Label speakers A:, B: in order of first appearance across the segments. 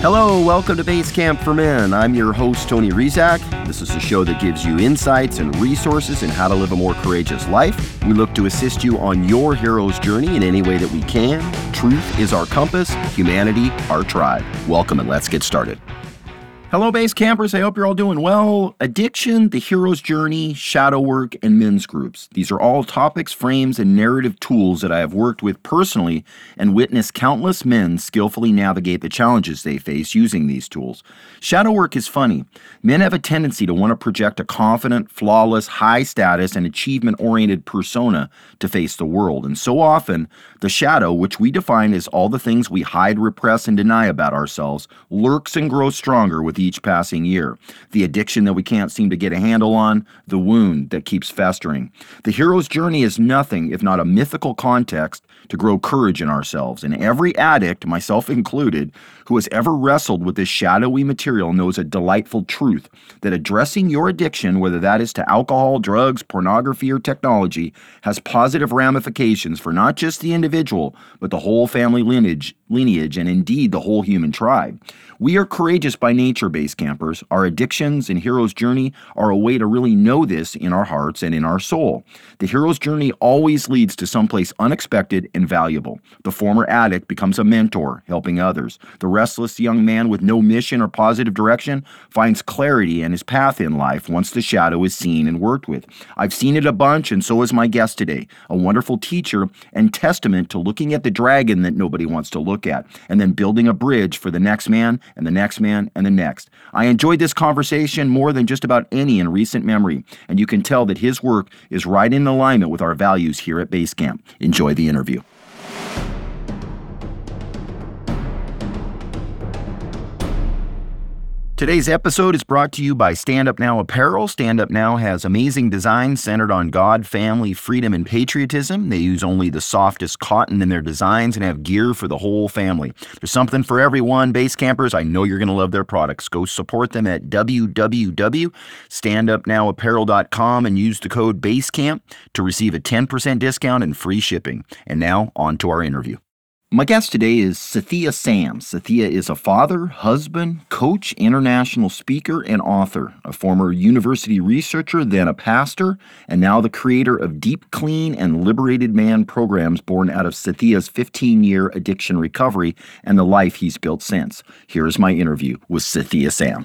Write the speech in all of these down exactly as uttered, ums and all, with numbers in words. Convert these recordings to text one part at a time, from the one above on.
A: Hello, welcome to Base Camp for Men. I'm your host, Tony Rizak. This is a show that gives you insights and resources in how to live a more courageous life. We look to assist you on your hero's journey in any way that we can. Truth is our compass, humanity our tribe. Welcome and let's get started. Hello, Base Campers. I hope you're all doing well. Addiction, the hero's journey, shadow work, and men's groups. These are all topics, frames, and narrative tools that I have worked with personally and witnessed countless men skillfully navigate the challenges they face using these tools. Shadow work is funny. Men have a tendency to want to project a confident, flawless, high-status, and achievement-oriented persona to face the world. And so often, the shadow, which we define as all the things we hide, repress, and deny about ourselves, lurks and grows stronger with each passing year. The addiction that we can't seem to get a handle on, the wound that keeps festering. The hero's journey is nothing if not a mythical context to grow courage in ourselves. And every addict, myself included, who has ever wrestled with this shadowy material knows a delightful truth that addressing your addiction, whether that is to alcohol, drugs, pornography, or technology, has positive ramifications for not just the individual, but the whole family lineage, lineage, and indeed the whole human tribe. We are courageous by nature, Base Campers. Our addictions and hero's journey are a way to really know this in our hearts and in our soul. The hero's journey always leads to someplace unexpected and valuable. The former addict becomes a mentor, helping others. The restless young man with no mission or positive direction finds clarity in his path in life once the shadow is seen and worked with. I've seen it a bunch, and so is my guest today, a wonderful teacher and testament to looking at the dragon that nobody wants to look at, and then building a bridge for the next man and the next man and the next. I enjoyed this conversation more than just about any in recent memory, and you can tell that his work is right in alignment with our values here at Base Camp. Enjoy the interview. Today's episode is brought to you by Stand Up Now Apparel. Stand Up Now has amazing designs centered on God, family, freedom, and patriotism. They use only the softest cotton in their designs and have gear for the whole family. There's something for everyone, Base Campers. I know you're going to love their products. Go support them at w w w dot stand up now apparel dot com and use the code BASECAMP to receive a ten percent discount and free shipping. And now, on to our interview. My guest today is Sathya Sam. Sathya is a father, husband, coach, international speaker, and author, a former university researcher, then a pastor, and now the creator of Deep Clean and Liberated Man programs born out of Sathya's fifteen-year addiction recovery and the life he's built since. Here is my interview with Sathya Sam.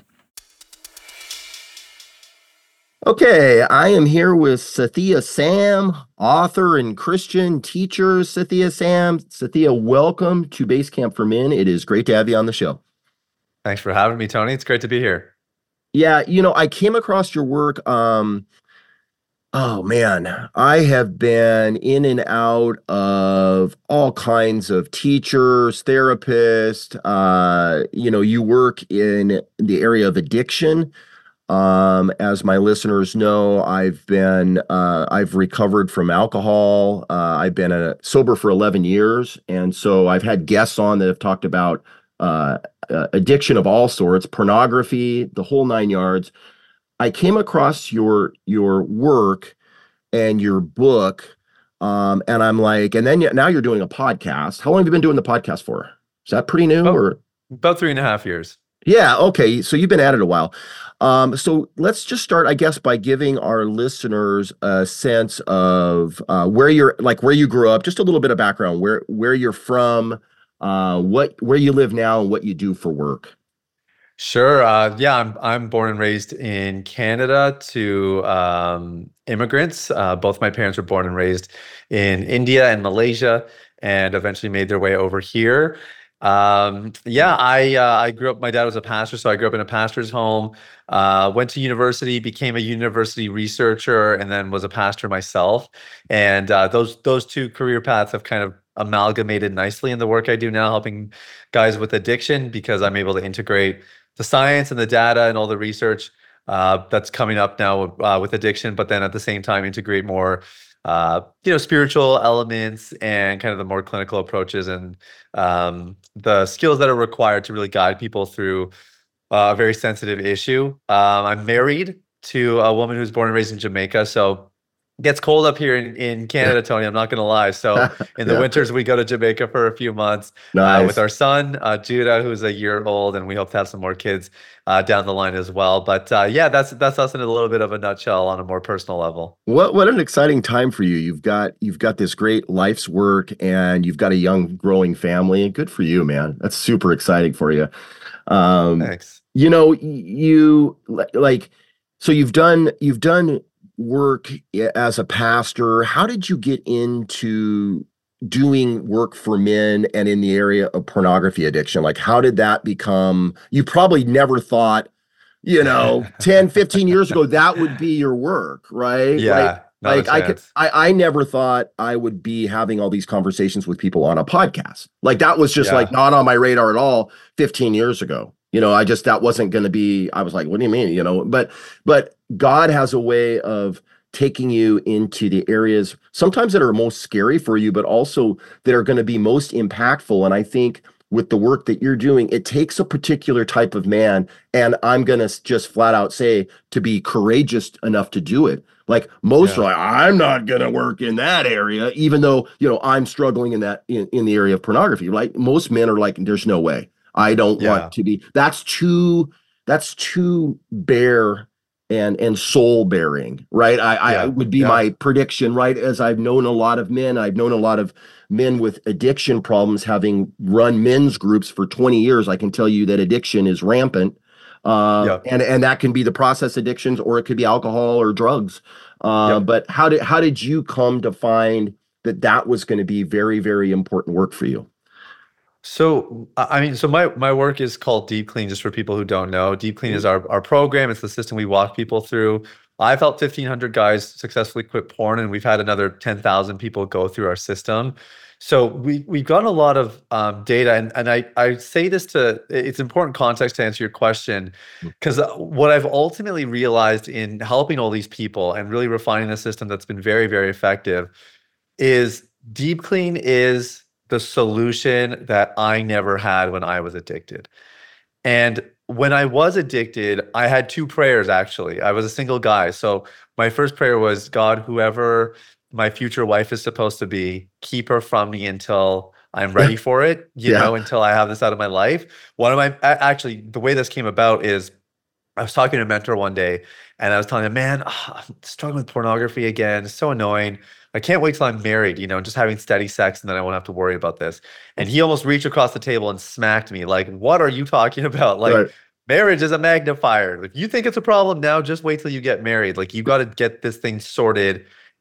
A: Okay, I am here with Sathya Sam, author and Christian teacher. Sathya Sam. Sathya, welcome to Base Camp for Men. It is great to have you on the show.
B: Thanks for having me, Tony. It's great to be here.
A: Yeah, you know, I came across your work. Um, oh, man, I have been in and out of all kinds of teachers, therapists. Uh, you know, you work in the area of addiction. Um, as my listeners know, I've been, uh, I've recovered from alcohol. Uh, I've been a, sober for eleven years. And so I've had guests on that have talked about, uh, uh, addiction of all sorts, pornography, the whole nine yards. I came across your, your work and your book. Um, and I'm like, and then now you're doing a podcast. How long have you been doing the podcast for? Is that pretty new?
B: About,
A: or
B: about three and a half years.
A: Yeah. Okay. So you've been at it a while. Um, so let's just start, I guess, by giving our listeners a sense of uh, where you're, like where you grew up, just a little bit of background, where where you're from, uh, what where you live now, and what you do for work.
B: Sure. Uh, yeah, I'm I'm born and raised in Canada to um, immigrants. Uh, both my parents were born and raised in India and Malaysia, and eventually made their way over here. Um, yeah, I, uh, I grew up, my dad was a pastor, so I grew up in a pastor's home, uh, went to university, became a university researcher, and then was a pastor myself. And, uh, those, those two career paths have kind of amalgamated nicely in the work I do now, helping guys with addiction, because I'm able to integrate the science and the data and all the research, uh, that's coming up now, uh, with addiction, but then at the same time, integrate more uh, you know, spiritual elements and kind of the more clinical approaches and um, the skills that are required to really guide people through uh, a very sensitive issue. Um, I'm married to a woman who's born and raised in Jamaica, so Gets cold up here in, in Canada, Tony. I'm not going to lie. So in the
A: Yeah.
B: winters, we go to Jamaica for a few months uh, with
A: Nice.
B: our son, uh, Judah, who's a year old, and we hope to have some more kids uh, down the line as well. But uh, yeah, that's that's us in a little bit of a nutshell on a more personal level.
A: What what an exciting time for you. You've got you've got this great life's work and you've got a young growing family. Good for you, man. That's super exciting for you. Um,
B: Thanks.
A: you know, you like so you've done you've done work as a pastor. How did you get into doing work for men and in the area of pornography addiction? Like, how did that become, you probably never thought, you know, ten, fifteen years ago, that would be your work, right?
B: Yeah.
A: Like,
B: not a
A: like I could,
B: chance.
A: I, I never thought I would be having all these conversations with people on a podcast. Like that was just
B: Yeah.
A: like not on my radar at all fifteen years ago. You know, I just, that wasn't going to be, I was like, what do you mean? You know, but, but God has a way of taking you into the areas sometimes that are most scary for you, but also that are going to be most impactful. And I think with the work that you're doing, it takes a particular type of man. And I'm going to just flat out say to be courageous enough to do it. Like most
B: Yeah.
A: are like, I'm not going to work in that area, even though, you know, I'm struggling in that, in, in the area of pornography. Like most men are like, there's no way. I don't
B: Yeah.
A: want to be, that's too, that's too bare and, and soul bearing, right? I, I
B: Yeah.
A: would be
B: Yeah.
A: my prediction, right? As I've known a lot of men, I've known a lot of men with addiction problems, having run men's groups for twenty years. I can tell you that addiction is rampant. Uh,
B: Yeah.
A: and, and that can be the process addictions, or it could be alcohol or drugs. Uh,
B: Yep.
A: But how did, how did you come to find that that was going to be very, very important work for you?
B: So, I I mean, so my my work is called Deep Clean, just for people who don't know. Deep Clean is our, our program. It's the system we walk people through. I've helped fifteen hundred guys successfully quit porn, and we've had another ten thousand people go through our system. So we, we've got a lot of um, data, and, and I, I say this to, it's important context to answer your question, because what I've ultimately realized in helping all these people and really refining the system that's been very, very effective is Deep Clean is the solution that I never had when I was addicted. And when I was addicted, I had two prayers, actually. I was a single guy. So my first prayer was, God, whoever my future wife is supposed to be, keep her from me until I'm ready for it, you
A: Yeah.
B: know, until I have this out of my life. One of my, a- actually, the way this came about is I was talking to a mentor one day, and I was telling him, man, ah, I'm struggling with pornography again. It's so annoying. I can't wait till I'm married, you know, just having steady sex, and then I won't have to worry about this. And he almost reached across the table and smacked me like, what are you talking about? Like,
A: Right.
B: marriage is a magnifier. If you think it's a problem now, just wait till you get married. Like, you got to get this thing sorted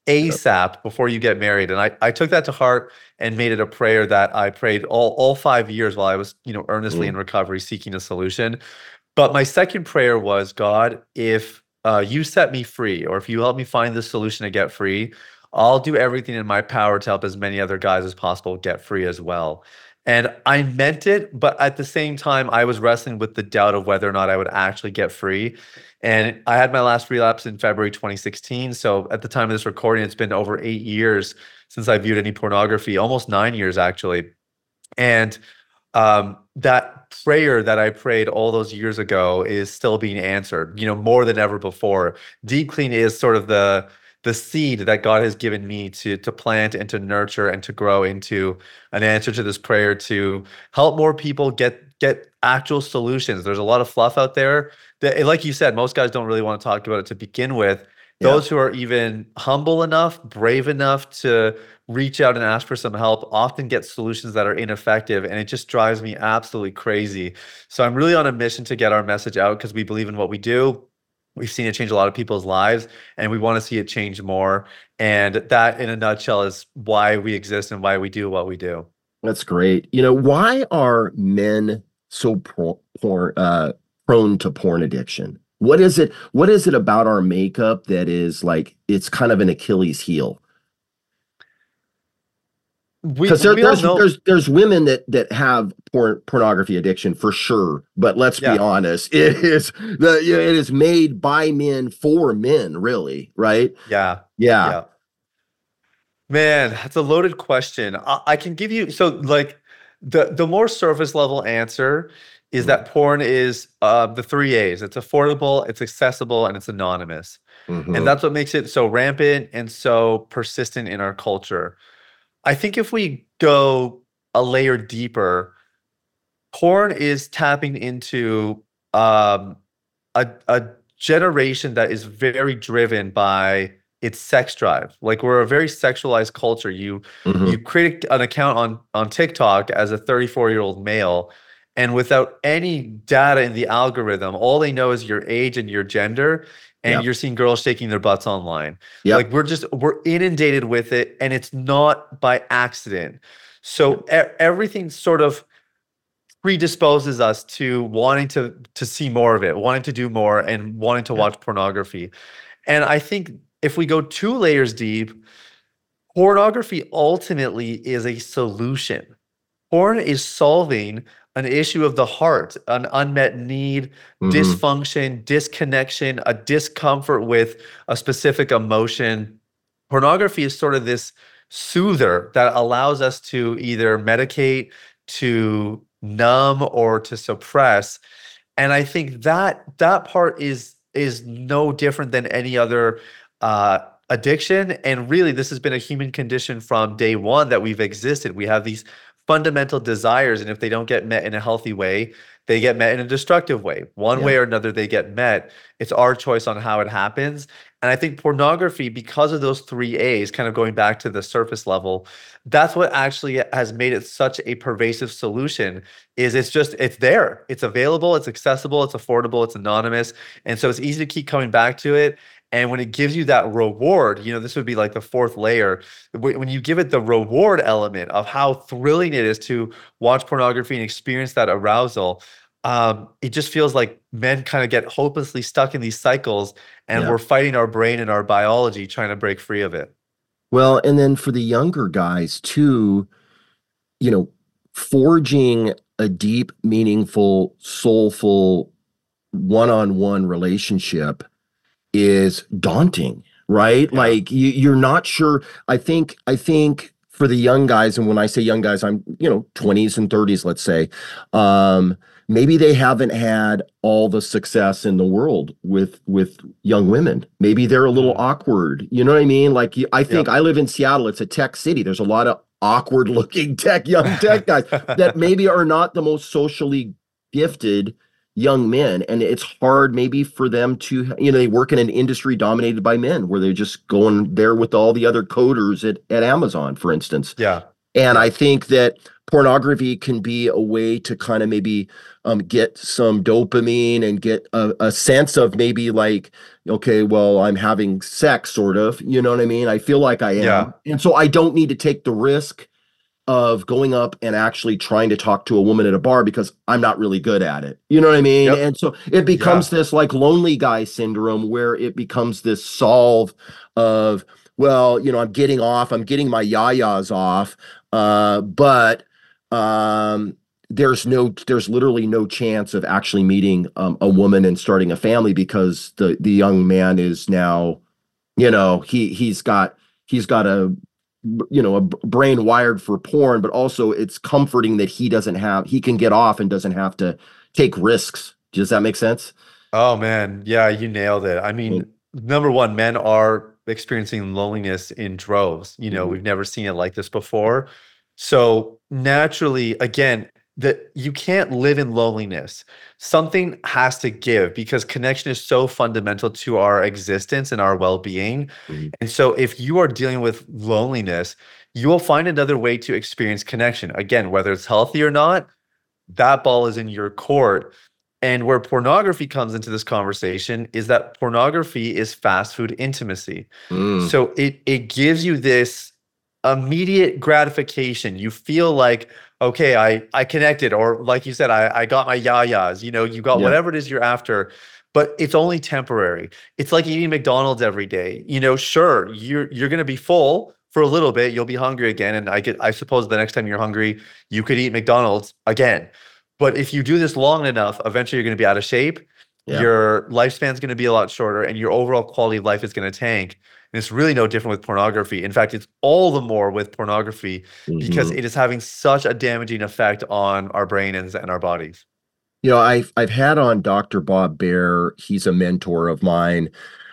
B: ASAP before you get married. And I, I took that to heart and made it a prayer that I prayed all, all five years while I was, you know, earnestly
A: Mm.
B: in recovery, seeking a solution. But my second prayer was, God, if uh, you set me free, or if you help me find the solution to get free, I'll do everything in my power to help as many other guys as possible get free as well. And I meant it, but at the same time, I was wrestling with the doubt of whether or not I would actually get free. And I had my last relapse in February twenty sixteen. So at the time of this recording, it's been over eight years since I viewed any pornography, almost nine years actually. And um, that prayer that I prayed all those years ago is still being answered, you know, more than ever before. Deep Clean is sort of the the seed that God has given me to to plant and to nurture and to grow into an answer to this prayer to help more people get get actual solutions. There's a lot of fluff out there that, like you said, most guys don't really want to talk about it to begin with.
A: Yeah.
B: Those who are even humble enough, brave enough to reach out and ask for some help often get solutions that are ineffective, and it just drives me absolutely crazy. So I'm really on a mission to get our message out because we believe in what we do. We've seen it change a lot of people's lives, and we want to see it change more. And that, in a nutshell, is why we exist and why we do what we do.
A: That's great. You know, why are men so por- porn, uh, prone to porn addiction? What is it? What is it about our makeup that is like, it's kind of an Achilles heel?
B: We,
A: Because there,
B: we all
A: there's
B: know,
A: there's there's women that that have porn pornography addiction for sure, but let's be
B: Yeah.
A: honest, it is the you know, it is made by men for men, really, right?
B: yeah,
A: Yeah,
B: yeah. Man, that's a loaded question. I, I can give you, so like, the the more surface level answer is
A: Mm-hmm.
B: that porn is uh, the three A's. It's affordable, it's accessible, and it's anonymous. And
A: Mm-hmm.
B: that's what makes it so rampant and so persistent in our culture. I think if we go a layer deeper, porn is tapping into um, a, a generation that is very driven by its sex drive. Like we're a very sexualized culture. You you
A: Mm-hmm.
B: create an account on on TikTok as a thirty-four year old male, and without any data in the algorithm, all they know is your age and your gender, and
A: Yep.
B: you're seeing girls shaking their butts online. Like
A: Yep.
B: we're just we're inundated with it, and it's not by accident. So e- everything sort of predisposes us to wanting to to see more of it, wanting to do more, and wanting to
A: Yep.
B: watch pornography. And I think if we go two layers deep, pornography ultimately is a solution. Porn is solving an issue of the heart, an unmet need,
A: Mm-hmm.
B: dysfunction, disconnection, a discomfort with a specific emotion. Pornography is sort of this soother that allows us to either medicate, to numb, or to suppress. And I think that that part is is no different than any other uh, addiction. And really, this has been a human condition from day one that we've existed. We have these fundamental desires, and if they don't get met in a healthy way, they get met in a destructive way. One way
A: Yep.
B: or another, they get met. It's our choice on how it happens. And I think pornography, because of those three A's, kind of going back to the surface level, that's what actually has made it such a pervasive solution. Is it's just it's there, it's available, it's accessible, it's affordable, it's anonymous, and so it's easy to keep coming back to it. And when it gives you that reward, you know, this would be like the fourth layer. Wh- When you give it the reward element of how thrilling it is to watch pornography and experience that arousal, um, it just feels like men kind of get hopelessly stuck in these cycles, and
A: Yeah.
B: we're fighting our brain and our biology trying to break free of it.
A: Well, and then for the younger guys too, you know, forging a deep, meaningful, soulful one-on-one relationship is daunting, right?
B: Yeah.
A: Like you, you're not sure. I think, I think for the young guys, and when I say young guys, I'm, you know, twenties and thirties, let's say, um, maybe they haven't had all the success in the world with with young women. Maybe they're a little
B: Mhm.
A: awkward. You know what I mean? Like you- I think
B: Yep.
A: I live in Seattle. It's a tech city. There's a lot of awkward looking tech, young tech guys that maybe are not the most socially gifted young men, and it's hard maybe for them to, you know, they work in an industry dominated by men where they're just going there with all the other coders at, at Amazon, for instance.
B: Yeah.
A: And
B: Yeah.
A: I think that pornography can be a way to kind of maybe um, get some dopamine and get a, a sense of maybe like, okay, well, I'm having sex, sort of, you know what I mean? I feel like I am.
B: Yeah.
A: And so I don't need to take the risk of going up and actually trying to talk to a woman at a bar because I'm not really good at it. You know what I mean?
B: Yep.
A: And so it becomes
B: Yeah.
A: this like lonely guy syndrome where it becomes this solve of, well, you know, I'm getting off, I'm getting my yayas off, uh, but um, there's no, there's literally no chance of actually meeting um, a woman and starting a family because the the young man is now, you know, he he's got he's got a you know, a brain wired for porn, but also it's comforting that he doesn't have, he can get off and doesn't have to take risks. Does that make sense?
B: Oh man, yeah, you nailed it. I mean, number one, men are experiencing loneliness in droves. You know,
A: Mhm.
B: we've never seen it like this before. So naturally, again, that you can't live in loneliness. Something has to give because connection is so fundamental to our existence and our well-being.
A: Mhm.
B: And so if you are dealing with loneliness, you will find another way to experience connection. Again, whether it's healthy or not, that ball is in your court. And where pornography comes into this conversation is that pornography is fast food intimacy.
A: Mm.
B: So it it gives you this immediate gratification. You feel like, okay, I I connected, or like you said, I, I got my yayas, you know, you got
A: Yeah.
B: whatever it is you're after, but it's only temporary. It's like eating McDonald's every day. You know, sure, you're you're gonna be full for a little bit, you'll be hungry again. And I get I suppose the next time you're hungry, you could eat McDonald's again. But if you do this long enough, eventually you're going to be out of shape.
A: Yeah.
B: Your lifespan's going to be a lot shorter, and your overall quality of life is going to tank. And it's really no different with pornography. In fact, it's all the more with pornography because
A: Mhm.
B: it is having such a damaging effect on our brain and, and our bodies.
A: You know, I've I've had on Doctor Bob Baer. He's a mentor of mine.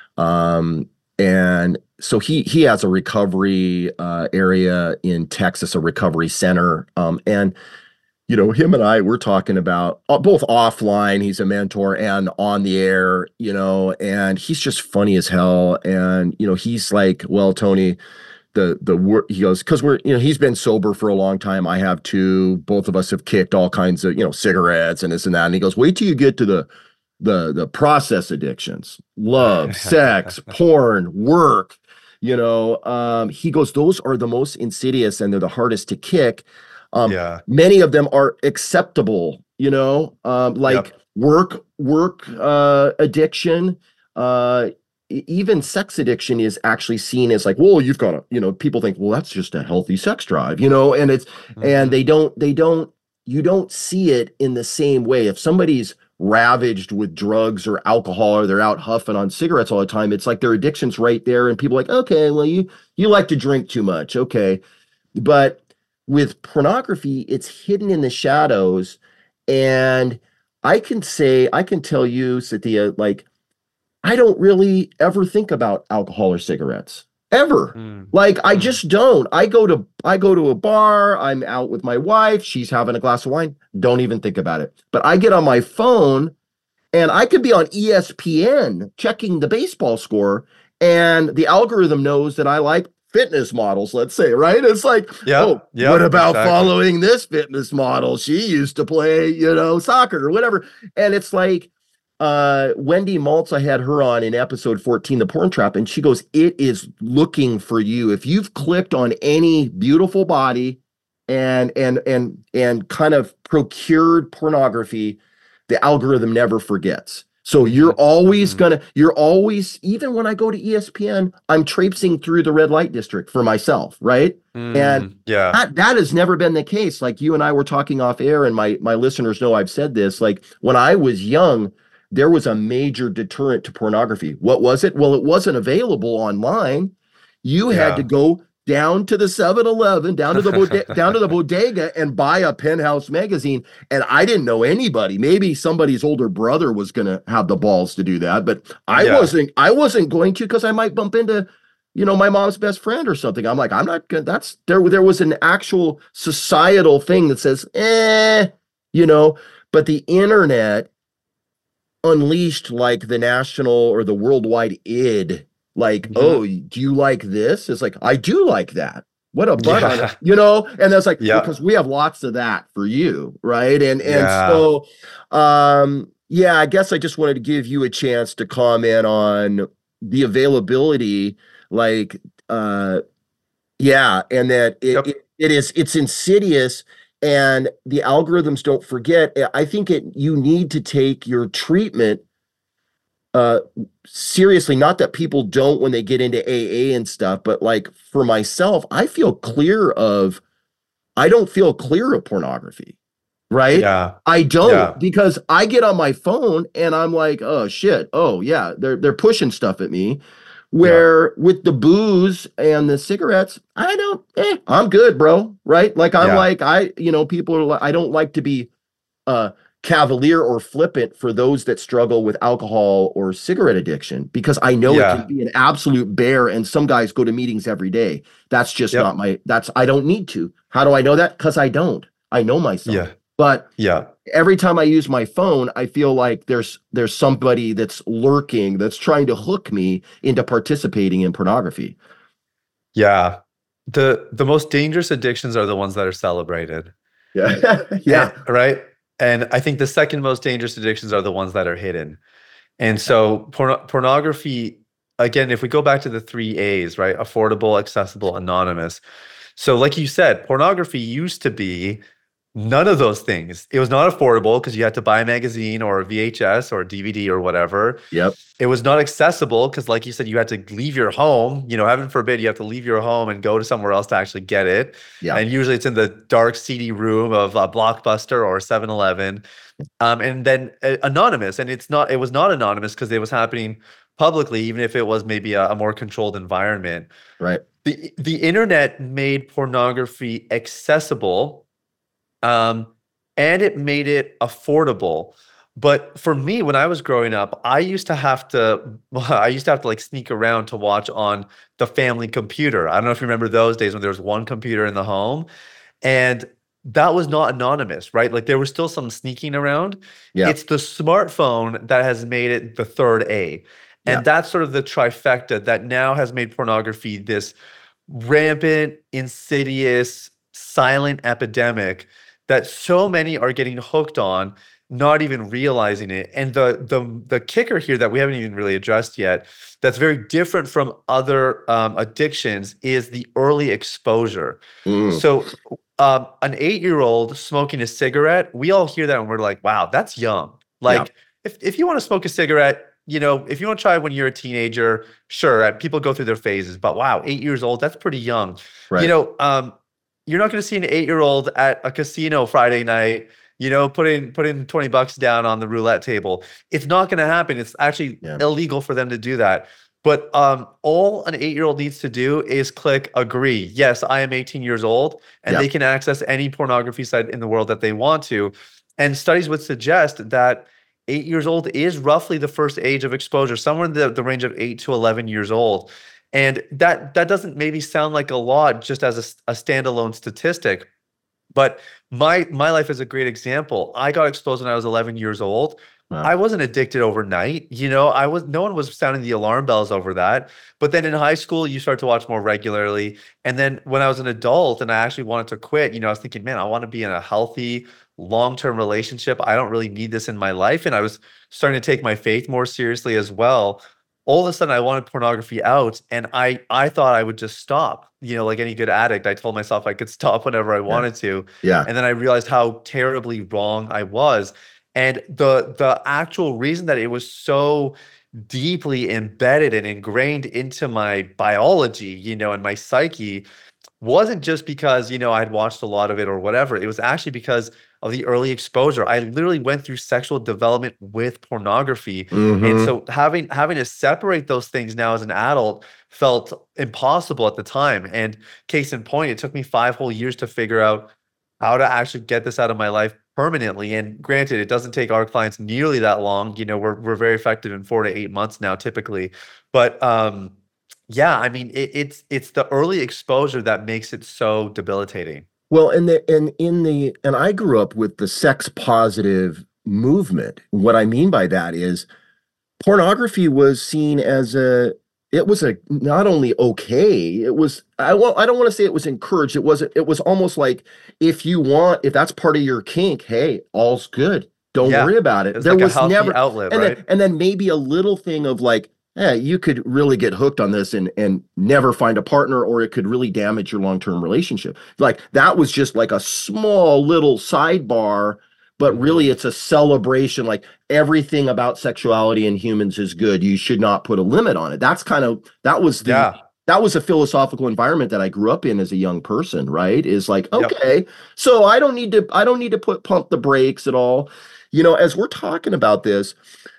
A: Um, and so he he has a recovery uh, area in Texas, a recovery center. Um, and you know, him and I, we're talking about uh, both offline. He's a mentor and on the air. You know, and he's just funny as hell. And you know, he's like, well, Tony, the the wor he goes, because we're, you know, he's been sober for a long time. I have too. Both of us have kicked all kinds of, you know, cigarettes and this and that. And he goes, wait till you get to the the the process addictions, love, sex, porn, work. You know, um, he goes, those are the most insidious and they're the hardest to kick. Um,
B: Yeah.
A: many of them are acceptable, you know, um, like
B: Yep.
A: work, work uh, addiction, uh, e- even sex addiction is actually seen as like, well, you've got to, you know, people think, well, that's just a healthy sex drive, you know, and it's, and
B: Hmm.
A: they don't, they don't, you don't see it in the same way. If somebody's ravaged with drugs or alcohol, or they're out huffing on cigarettes all the time, it's like their addiction's right there. And people are like, okay, well, you, you like to drink too much. Okay. But with pornography, it's hidden in the shadows. And I can say, I can tell you, Satya, like, I don't really ever think about alcohol or cigarettes ever.
B: Mm.
A: Like I
B: Mm.
A: just don't. I go to I go to a bar, I'm out with my wife, she's having a glass of wine, don't even think about it. But I get on my phone and I could be on E S P N checking the baseball score and the algorithm knows that I like fitness models, let's say, right? It's like,
B: Yeah.
A: oh, what
B: Yep.
A: about
B: Exactly.
A: following this fitness model? She used to play, you know, soccer or whatever. And it's like, uh, Wendy Maltz, I had her on in episode fourteen, The Porn Trap, and she goes, it is looking for you. If you've clicked on any beautiful body and and and and kind of procured pornography, the algorithm never forgets. So
B: Hmm.
A: you're always
B: Hmm.
A: gonna, you're always, even when I go to E S P N, I'm traipsing through the red light district for myself, right? And
B: Mm. Yeah.
A: that that has never been the case. Like you and I were talking off air, and my my listeners know I've said this. Like when I was young, there was a major deterrent to pornography. What was it? Well, it wasn't available online. You had to
B: Yeah.
A: go down to the seven eleven, down to the bode- down to the bodega and buy a Penthouse magazine. And I didn't know anybody. Maybe somebody's older brother was going to have the balls to do that, but I
B: Yeah.
A: wasn't. I wasn't going to, because I might bump into, you know, my mom's best friend or something. I'm like, I'm not gonna. That's there. There was an actual societal thing that says, eh, you know. But the internet unleashed like the national or the worldwide id, like,
B: Hmm.
A: oh, do you like this? It's like, I do like that. What a butt on it,
B: Yeah.
A: you know? And that's like,
B: Yeah.
A: because we have lots of that for you, right? And and
B: Yeah.
A: so um yeah, I guess I just wanted to give you a chance to comment on the availability, like uh yeah, and that it,
B: Yep.
A: it it is it's insidious, and the algorithms don't forget. I think it you need to take your treatment uh seriously. Not that people don't when they get into A A and stuff, but like for myself, I feel clear of I don't feel clear of pornography, right?
B: Yeah.
A: I don't,
B: Yeah.
A: because I get on my phone and I'm like, oh shit, oh yeah, they're they're pushing stuff at me.
B: Yeah.
A: Where with the booze and the cigarettes, I don't, eh, I'm good, bro. Right? Like I'm
B: Yeah.
A: like, I, you know, people are like, I don't like to be uh cavalier or flippant for those that struggle with alcohol or cigarette addiction, because I know it
B: Yeah.
A: can be an absolute bear, and some guys go to meetings every day. That's just
B: Yep.
A: not my, that's, I don't need to. How do I know that? Because I don't. I know myself.
B: Yeah.
A: But
B: Yeah.
A: every time I use my phone, I feel like there's there's somebody that's lurking, that's trying to hook me into participating in pornography.
B: Yeah. The the most dangerous addictions are the ones that are celebrated.
A: Yeah. Yeah.
B: And- right? And I think the second most dangerous addictions are the ones that are hidden. And so porno pornography, again, if we go back to the three A's, right? Affordable, accessible, anonymous. So like you said, pornography used to be none of those things. It was not affordable because you had to buy a magazine or a V H S or a D V D or whatever.
A: Yep.
B: It was not accessible because, like you said, you had to leave your home. You know, heaven forbid, you have to leave your home and go to somewhere else to actually get it.
A: Yeah.
B: And usually it's in the dark, seedy room of a Blockbuster or seven eleven. Um, and then uh, anonymous. And it's not, it was not anonymous because it was happening publicly, even if it was maybe a, a more controlled environment.
A: Right.
B: The the internet made pornography accessible, um, and it made it affordable. But for me, when I was growing up, I used to have to, I used to have to like sneak around to watch on the family computer. I don't know if you remember those days when there was one computer in the home, and that was not anonymous, right? Like there was still some sneaking around.
A: Yeah.
B: It's the smartphone that has made it the third A. And
A: Yeah.
B: that's sort of the trifecta that now has made pornography this rampant, insidious, silent epidemic that so many are getting hooked on, not even realizing it. And the the the kicker here that we haven't even really addressed yet, that's very different from other um, addictions, is the early exposure.
A: Mm.
B: So um, an eight-year-old smoking a cigarette, we all hear that and we're like, wow, that's young. Like
A: Yeah.
B: if, if you want to smoke a cigarette, you know, if you want to try when you're a teenager, sure, uh, people go through their phases, but wow, eight years old, that's pretty young.
A: Right.
B: You know, um, you're not going to see an eight-year-old at a casino Friday night, you know, putting putting twenty bucks down on the roulette table. It's not going to happen. It's actually
A: Yeah.
B: illegal for them to do that. But um, all an eight-year-old needs to do is click agree. Yes, I am eighteen years old, and
A: Yeah.
B: they can access any pornography site in the world that they want to. And studies would suggest that eight years old is roughly the first age of exposure, somewhere in the, the range of eight to eleven years old. And that that doesn't maybe sound like a lot just as a, a standalone statistic, but my my life is a great example. I got exposed when I was eleven years old.
A: Wow.
B: I wasn't addicted overnight. You know, I was no one was sounding the alarm bells over that. But then in high school, you start to watch more regularly. And then when I was an adult and I actually wanted to quit, you know, I was thinking, man, I want to be in a healthy, long-term relationship. I don't really need this in my life. And I was starting to take my faith more seriously as well. All of a sudden I wanted pornography out, and I I thought I would just stop. You know, like any good addict, I told myself I could stop whenever I wanted to.
A: Yeah.
B: And then I realized how terribly wrong I was. And the the actual reason that it was so deeply embedded and ingrained into my biology, you know, and my psyche, wasn't just because, you know, I'd watched a lot of it or whatever. It was actually because of the early exposure. I literally went through sexual development with pornography.
A: Mhm.
B: And so having having to separate those things now as an adult felt impossible at the time. And case in point, it took me five whole years to figure out how to actually get this out of my life permanently. And granted, it doesn't take our clients nearly that long. You know, we're we're very effective in four to eight months now, typically. But um, yeah, I mean, it, it's it's the early exposure that makes it so debilitating.
A: Well, and the and in the and I grew up with the sex positive movement. What I mean by that is pornography was seen as a it was a not only okay, it was I well, I don't want to say it was encouraged. It wasn't it was almost like if you want, if that's part of your kink, hey, all's good. Don't
B: Yeah.
A: worry about it.
B: It's
A: There
B: like a
A: was
B: healthy
A: never
B: outlet,
A: and
B: right?
A: then and then maybe a little thing of like, yeah, you could really get hooked on this and and never find a partner, or it could really damage your long-term relationship. Like that was just like a small little sidebar, but really it's a celebration. Like everything about sexuality in humans is good. You should not put a limit on it. That's kind of that was the
B: Yeah.
A: that was a philosophical environment that I grew up in as a young person, right? Is like,
B: Yep.
A: okay, so I don't need to I don't need to put pump the brakes at all. You know, as we're talking about this,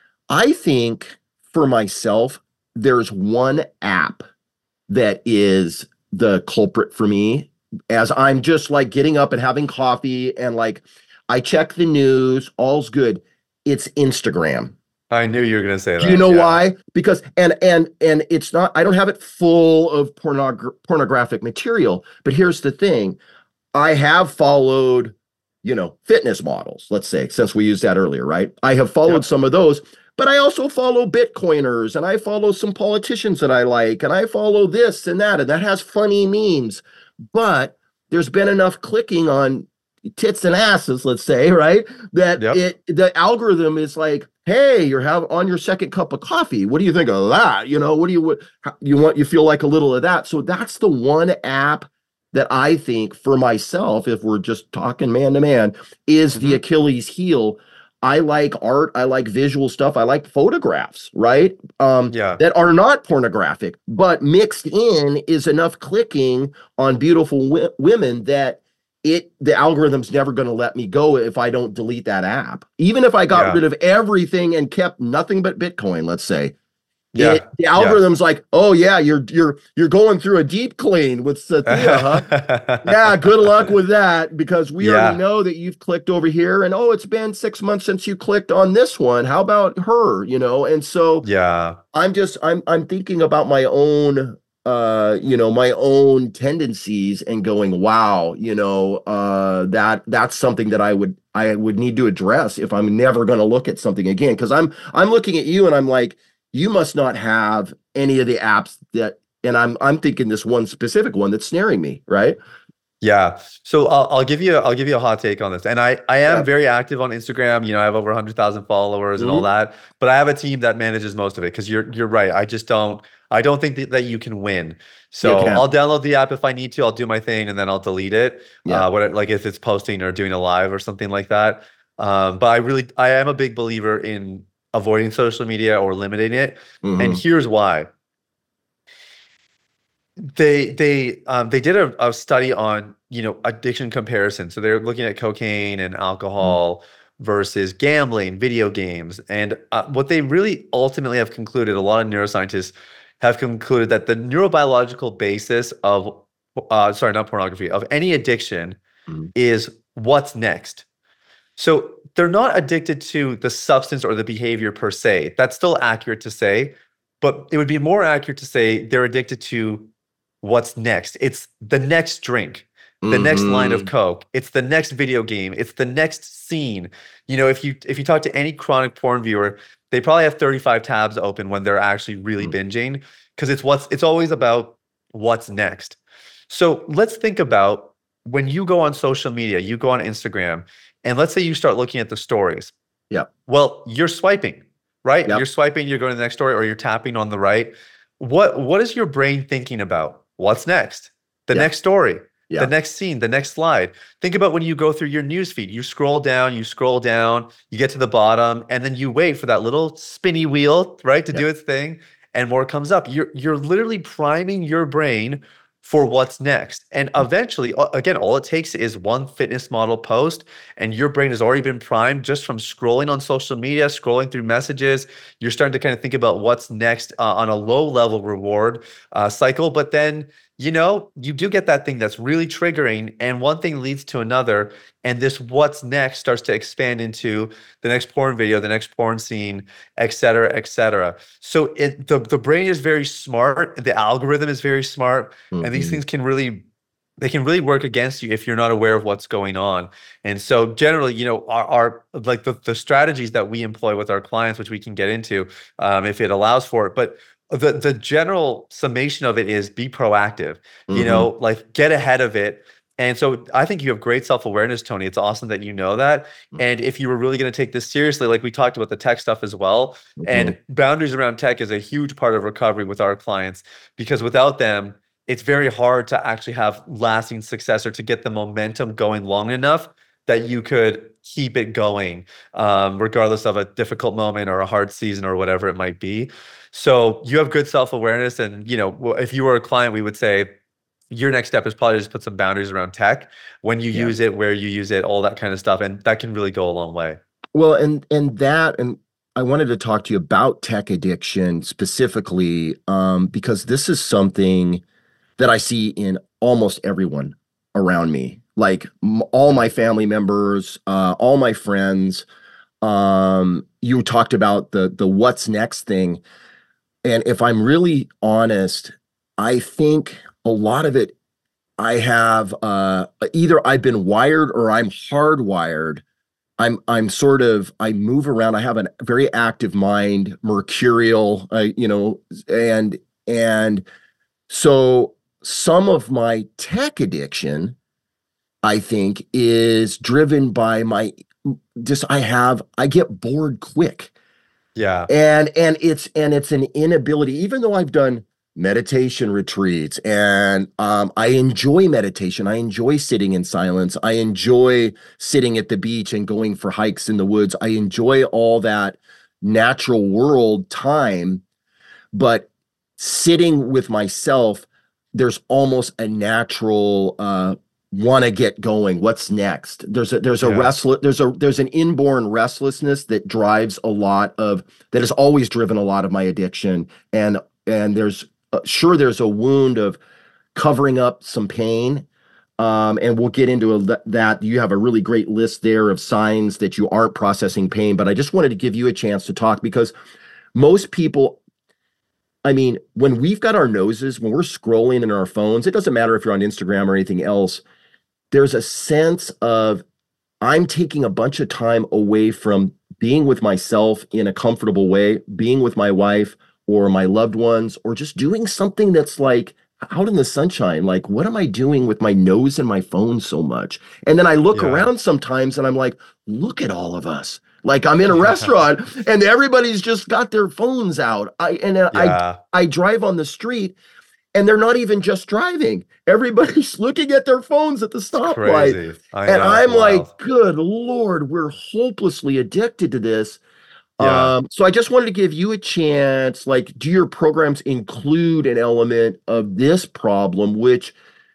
A: I think for myself, there's one app that is the culprit for me, as I'm just like getting up and having coffee and like I check the news, all's good. It's Instagram.
B: I knew you were going to say that.
A: Do you know
B: yeah.
A: why? Because and and and it's not, I don't have it full of pornog- pornographic material, but here's the thing. I have followed, you know, fitness models, let's say, since we used that earlier, right? I have followed
B: Yep.
A: some of those, but I also follow Bitcoiners and I follow some politicians that I like, and I follow this and that, and that has funny memes. But there's been enough clicking on tits and asses, let's say, right? That
B: Yep.
A: it the algorithm is like, hey, you're have on your second cup of coffee. What do you think of that? You know, what do you what, how- you want? You feel like a little of that. So that's the one app that I think for myself, if we're just talking man to man, is the
B: Mhm.
A: Achilles heel. I like art. I like visual stuff. I like photographs, right? Um,
B: Yeah.
A: that are not pornographic, but mixed in is enough clicking on beautiful wi- women that it the algorithm's never going to let me go if I don't delete that app. Even if I got
B: Yeah.
A: rid of everything and kept nothing but Bitcoin, let's say, It
B: Yeah.
A: the
B: Yeah.
A: algorithm's like, oh yeah, you're you're you're going through a deep clean with Sathya, huh? Yeah, good luck with that, because we already
B: Yeah.
A: know that you've clicked over here, and oh, it's been six months since you clicked on this one. How about her? You know, and so
B: Yeah.
A: I'm just I'm I'm thinking about my own uh you know my own tendencies and going, wow, you know, uh that that's something that I would I would need to address if I'm never going to look at something again, because I'm I'm looking at you and I'm like, you must not have any of the apps that, and I'm I'm thinking this one specific one that's snaring me, right?
B: Yeah. So I'll, I'll give you, I'll give you a hot take on this. And I, I am
A: Yeah.
B: very active on Instagram. You know, I have over a hundred thousand followers and all
A: Mhm.
B: that, but I have a team that manages most of it. Cause you're, you're right. I just don't, I don't think that, that you can win.
A: You
B: So
A: can't.
B: I'll download the app if I need to, I'll do my thing and then I'll delete it.
A: Yeah.
B: Uh, what, like if it's posting or doing a live or something like that. Um, but I really, I am a big believer in avoiding social media or limiting it. And
A: Hmm.
B: here's why. They they um they did a, a study on, you know, addiction comparison. So they're looking at cocaine and alcohol versus gambling, video games, and uh, what they really ultimately have concluded, a lot of neuroscientists have concluded that the neurobiological basis of uh sorry, not pornography, of any addiction
A: Hmm.
B: is what's next. So they're not addicted to the substance or the behavior per se. That's still accurate to say, but it would be more accurate to say they're addicted to what's next. It's the next drink, the next line of
A: Hmm.
B: coke, it's the next video game, it's the next scene. You know, if you if you talk to any chronic porn viewer, they probably have thirty-five tabs open when they're actually really binging, because it's what's it's always about what's next. So let's think about when you go on social media, you go on Instagram, and let's say you start looking at the stories.
A: Yep.
B: Well, you're swiping, right?
A: Yep.
B: You're swiping, you're going to the next story, or you're tapping on the right. What what is your brain thinking about? What's next? The
A: Yeah.
B: next story, the
A: Yeah.
B: next scene, the next slide. Think about when you go through your news feed. You scroll down, you scroll down, you get to the bottom, and then you wait for that little spinny wheel, right, to
A: Yeah.
B: do its thing, and more comes up. You're you're literally priming your brain for what's next. And eventually, a- again, all it takes is one fitness model post, and your brain has already been primed just from scrolling on social media, scrolling through messages. You're starting to kind of think about what's next uh, on a low level reward uh, cycle. But then, you know, you do get that thing that's really triggering, and one thing leads to another. And this what's next starts to expand into the next porn video, the next porn scene, et cetera, et cetera. So it, the, the brain is very smart. The algorithm is very smart. And these
A: Mhm.
B: things can really, they can really work against you if you're not aware of what's going on. And so generally, you know, our, our like the, the strategies that we employ with our clients, which we can get into um, if it allows for it. But the the general summation of it is be proactive, you
A: Mhm.
B: know, like get ahead of it. And so I think you have great self-awareness, Tony. It's awesome that you know that. And if you were really going to take this seriously, like we talked about the tech stuff as well, and
A: Mhm.
B: boundaries around tech is a huge part of recovery with our clients, because without them, it's very hard to actually have lasting success or to get the momentum going long enough that you could keep it going, um, regardless of a difficult moment or a hard season or whatever it might be. So you have good self-awareness, and you know, w- if you were a client, we would say your next step is probably just put some boundaries around tech, when you
A: Yeah.
B: use it, where you use it, all that kind of stuff, and that can really go a long way.
A: Well, and and that, and I wanted to talk to you about tech addiction specifically, um, because this is something that I see in almost everyone around me. Like m- all my family members, uh, all my friends. Um, you talked about the the what's next thing, and if I'm really honest, I think a lot of it, I have uh, either I've been wired or I'm hardwired. I'm I'm sort of I move around. I have a very active mind, mercurial, uh, you know, and and so some of my tech addiction, I think, is driven by my just I have I get bored quick.
B: Yeah.
A: And and it's and it's an inability, even though I've done meditation retreats and um, I enjoy meditation. I enjoy sitting in silence. I enjoy sitting at the beach and going for hikes in the woods. I enjoy all that natural world time, but sitting with myself, there's almost a natural uh, want to get going. What's next? There's a there's a
B: Yeah.
A: restless there's a there's an inborn restlessness that drives a lot of that has always driven a lot of my addiction. And and there's uh, sure there's a wound of covering up some pain. Um, and we'll get into a, that. You have a really great list there of signs that you aren't processing pain. But I just wanted to give you a chance to talk because most people, I mean, when we've got our noses, when we're scrolling in our phones, it doesn't matter if you're on Instagram or anything else, there's a sense of I'm taking a bunch of time away from being with myself in a comfortable way, being with my wife or my loved ones, or just doing something that's like out in the sunshine. Like, what am I doing with my nose and my phone so much? And then I look
B: Yeah.
A: around sometimes and I'm like, look at all of us. Like I'm in a restaurant and everybody's just got their phones out. I and uh,
B: Yeah.
A: I I drive on the street and they're not even just driving. Everybody's looking at their phones at the stoplight.
B: Crazy. I
A: And
B: know,
A: I'm
B: it's
A: like,
B: wild.
A: good Lord, we're hopelessly addicted to this.
B: Yeah.
A: Um, so I just wanted to give you a chance. Like, do your programs include an element of this problem, which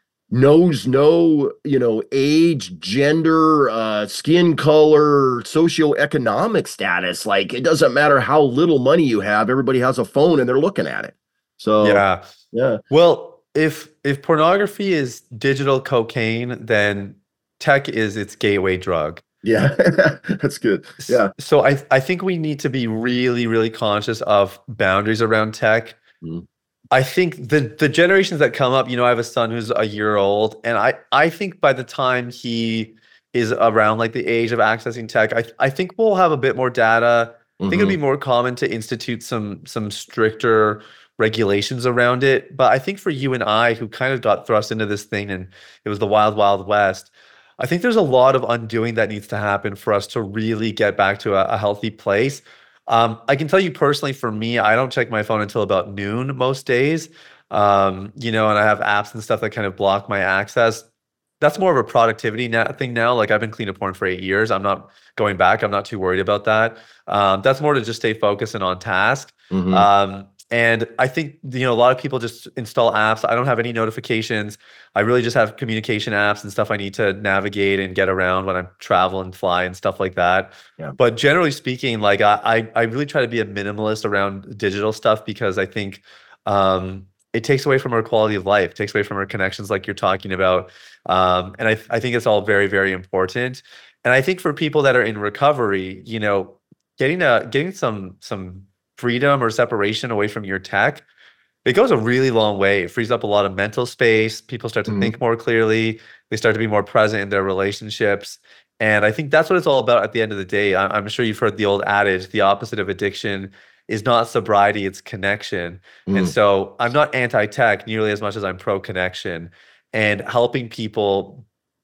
A: knows no, you know, age, gender, uh, skin color, socioeconomic status? Like, it doesn't matter how little money you have. Everybody has a phone and they're looking at it. So
B: Yeah.
A: yeah.
B: Well, if if pornography is digital cocaine, then tech is its gateway drug.
A: Yeah, that's good.
B: S-
A: Yeah.
B: So I I think we need to be really, really conscious of boundaries around tech.
A: Mm.
B: I think the the generations that come up, you know, I have a son who's a year old, and I I think by the time he is around like the age of accessing tech, I I think we'll have a bit more data. I think it'll
A: Mhm.
B: be more common to institute some some stricter regulations around it. But I think for you and I, who kind of got thrust into this thing and it was the wild, wild west, I think there's a lot of undoing that needs to happen for us to really get back to a, a healthy place. Um, I can tell you personally, for me, I don't check my phone until about noon most days. Um, you know, and I have apps and stuff that kind of block my access. That's more of a productivity na- thing now. Like I've been clean of porn for eight years. I'm not going back. I'm not too worried about that. Um, that's more to just stay focused and on task.
A: Mhm.
B: Um, and I think, you know, a lot of people just install apps. I don't have any notifications. I really just have communication apps and stuff I need to navigate and get around when I travel and fly and stuff like that.
A: Yeah.
B: But generally speaking, like I, I, I really try to be a minimalist around digital stuff because I think um, it takes away from our quality of life, takes away from our connections like you're talking about. Um, and I, I think it's all very, very important. And I think for people that are in recovery, you know, getting a getting some some freedom or separation away from your tech, it goes a really long way. It frees up a lot of mental space. People start to
A: Mhm.
B: think more clearly. They start to be more present in their relationships. And I think that's what it's all about at the end of the day. I- I'm sure you've heard the old adage, the opposite of addiction is not sobriety, it's connection. And
A: Mm.
B: so I'm not anti-tech nearly as much as I'm pro-connection and helping people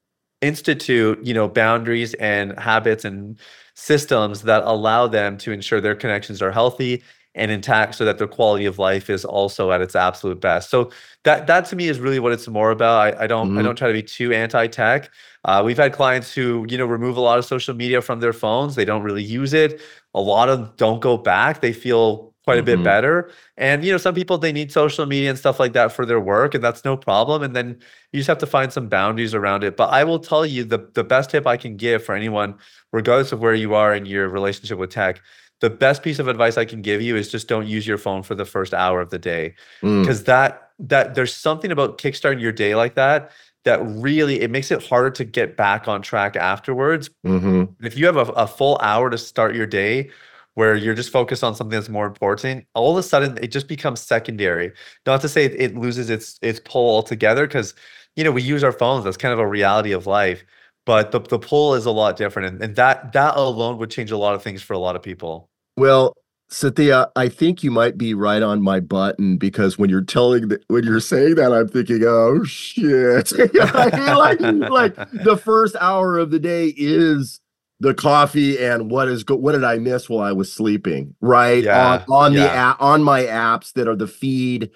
B: institute, you know, boundaries and habits and systems that allow them to ensure their connections are healthy and intact so that their quality of life is also at its absolute best. So that that to me is really what it's more about. I, I don't I
A: Mhm.
B: don't try to be too anti-tech. Uh, we've had clients who, you know, remove a lot of social media from their phones. They don't really use it. A lot of them don't go back. They feel quite a bit
A: Mhm.
B: better. And, you know, some people, they need social media and stuff like that for their work, and that's no problem. And then you just have to find some boundaries around it. But I will tell you the, the best tip I can give for anyone, regardless of where you are in your relationship with tech, the best piece of advice I can give you is just don't use your phone for the first hour of the day.
A: Mm.
B: Because that that there's something about kickstarting your day like that that really it makes it harder to get back on track afterwards.
A: Mhm.
B: If you have a, a full hour to start your day where you're just focused on something that's more important, all of a sudden it just becomes secondary. Not to say it, it loses its its pull altogether, because you know we use our phones. That's kind of a reality of life. But the the pull is a lot different, and, and that that alone would change a lot of things for a lot of people.
A: Well, Cynthia, I think you might be right on my button because when you're telling th- when you're saying that, I'm thinking, oh shit. like, like the first hour of the day is the coffee and what is go- what did I miss while I was sleeping? Right.
B: Yeah,
A: On on the
B: yeah.
A: app on my apps that are the feed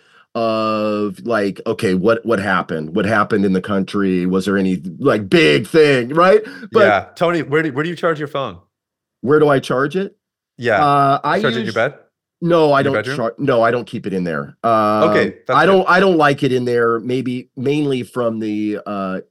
A: of like, okay, what what happened? What happened in the country? Was there any like big thing? Right. But
B: Yeah, Tony, where do where do you charge your phone?
A: where do I charge it?
B: Yeah,
A: Uh, I
B: you charge it in your
A: use
B: bed,
A: no, I
B: in your
A: don't
B: bedroom.
A: char no, I don't keep it in there. Um,
B: Okay, that's
A: I
B: good.
A: don't I don't like it in there, maybe mainly from the uh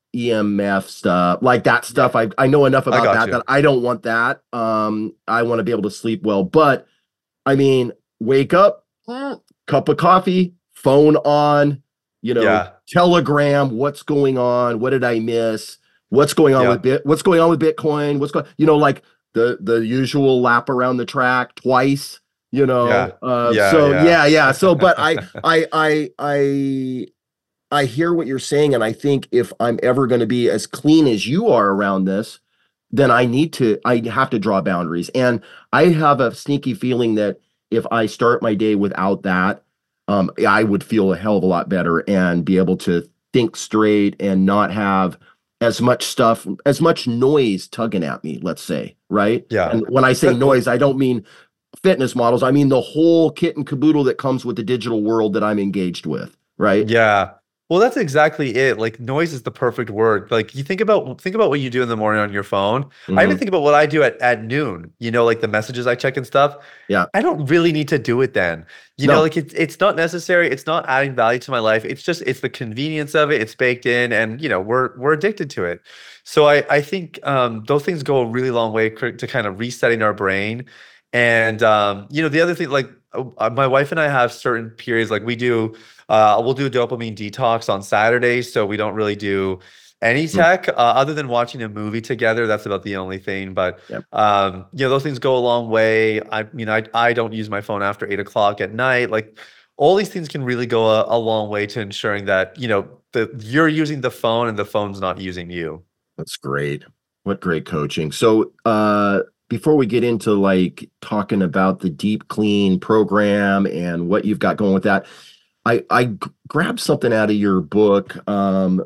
A: E M F stuff, like that stuff. I I know enough
B: I
A: about
B: got
A: that
B: you.
A: that I don't want that. Um, I want to be able to sleep well. But I mean, wake up, mm, cup of coffee, phone on, you know,
B: Yeah.
A: Telegram, what's going on? What did I miss? What's going on with
B: Yeah.
A: Bit? What's going on with Bitcoin? What's going, you know, like the the usual lap around the track twice, you
B: Yeah.
A: know. Uh, so
B: Yeah.
A: yeah, yeah. So, but I,
B: Yeah.
A: I, I, I, I hear what you're saying, and I think if I'm ever going to be as clean as you are around this, then I need to, I have to draw boundaries. And I have a sneaky feeling that if I start my day without that, um, I would feel a hell of a lot better and be able to think straight and not have as much stuff, as much noise tugging at me, let's say, right?
B: Yeah.
A: And when I say
B: That-
A: noise, I don't mean fitness models. I mean the whole kit and caboodle that comes with the digital world that I'm engaged with, right?
B: Yeah. Well, that's exactly it. Like noise is the perfect word. Like you think about think about what you do in the morning on your phone. I even
A: Mhm.
B: think about what I do at, at noon, you know, like the messages I check and stuff.
A: Yeah.
B: I don't really need to do it then. You know,
A: No.
B: like it's it's not necessary. It's not adding value to my life. It's just it's the convenience of it. It's baked in and you know, we're we're addicted to it. So I I think um those things go a really long way cr- to kind of resetting our brain. And um, you know, the other thing, like uh, my wife and I have certain periods, like we do uh, we'll do a dopamine detox on Saturdays, so we don't really do any
A: Mm.
B: tech uh, other than watching a movie together. That's about the only thing. But
A: Yep.
B: um, you know, those things go a long way. I, you know, I I don't use my phone after eight o'clock at night. Like all these things can really go a, a long way to ensuring that you know the you're using the phone and the phone's not using you.
A: That's great. What great coaching. So, uh, before we get into like talking about the Deep Clean program and what you've got going with that, I I g- grabbed something out of your book, um,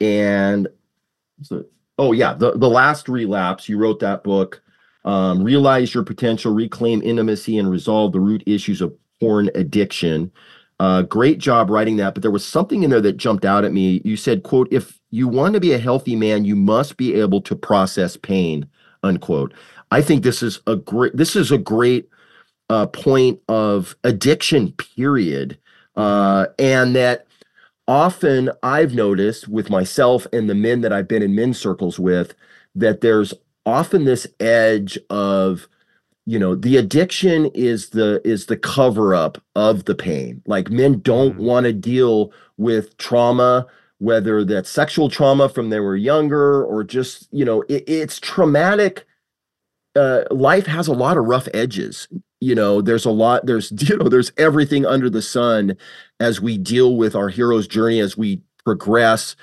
A: and so, oh yeah, the the last relapse. You wrote that book, um, realize your potential, reclaim intimacy, and resolve the root issues of porn addiction. Uh, great job writing that. But there was something in there that jumped out at me. You said, "quote If you want to be a healthy man, you must be able to process pain." Unquote. I think this is a great. This is a great uh, point of addiction. Period.
B: Hmm.
A: Uh, and that often I've noticed with myself and the men that I've been in men's circles with that there's often this edge of, you know, the addiction is the is the cover up of the pain. Like men don't
B: Hmm.
A: want to deal with trauma, whether that's sexual trauma from they were younger or just, you know, it, it's traumatic. Uh, life has a lot of rough edges. You know, there's a lot, there's, you know, there's everything under the sun as we deal with our hero's journey, as we progress.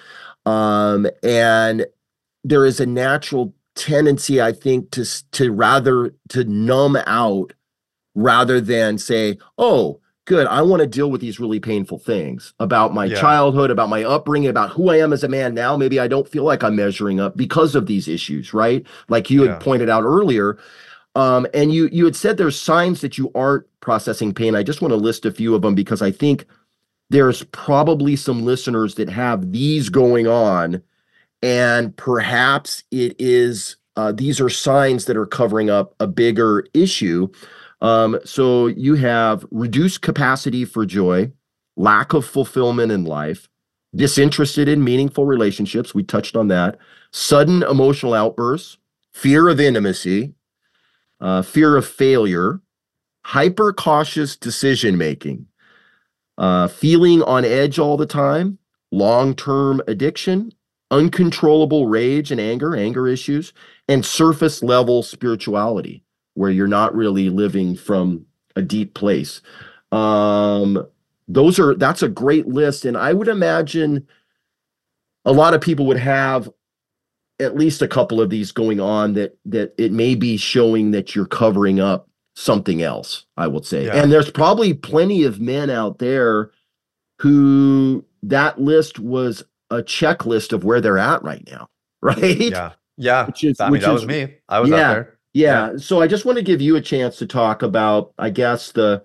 A: Um, and there is a natural tendency, I think, to, to rather, to numb out rather than say, oh, good, I want to deal with these really painful things about my
B: Yeah.
A: childhood, about my upbringing, about who I am as a man now. Maybe I don't feel like I'm measuring up because of these issues, right? Like you had
B: Yeah.
A: pointed out earlier. Um, and you you had said there's signs that you aren't processing pain. I just want to list a few of them because I think there's probably some listeners that have these going on, and perhaps it is uh, these are signs that are covering up a bigger issue. Um, so you have reduced capacity for joy, lack of fulfillment in life, disinterested in meaningful relationships. We touched on that. Sudden emotional outbursts, fear of intimacy, uh, fear of failure, hyper cautious decision making, uh, feeling on edge all the time, long term addiction, uncontrollable rage and anger, anger issues, and surface level spirituality, where you're not really living from a deep place. Um, those are that's a great list, and I would imagine a lot of people would have at least a couple of these going on that that it may be showing that you're covering up something else, I would say.
B: Yeah.
A: And there's probably plenty of men out there who that list was a checklist of where they're at right now, right?
B: Yeah. Yeah.
A: Which is
B: I mean,
A: which
B: that was
A: is
B: me. I was out
A: yeah,
B: there. Yeah.
A: yeah. So I just want to give you a chance to talk about, I guess, the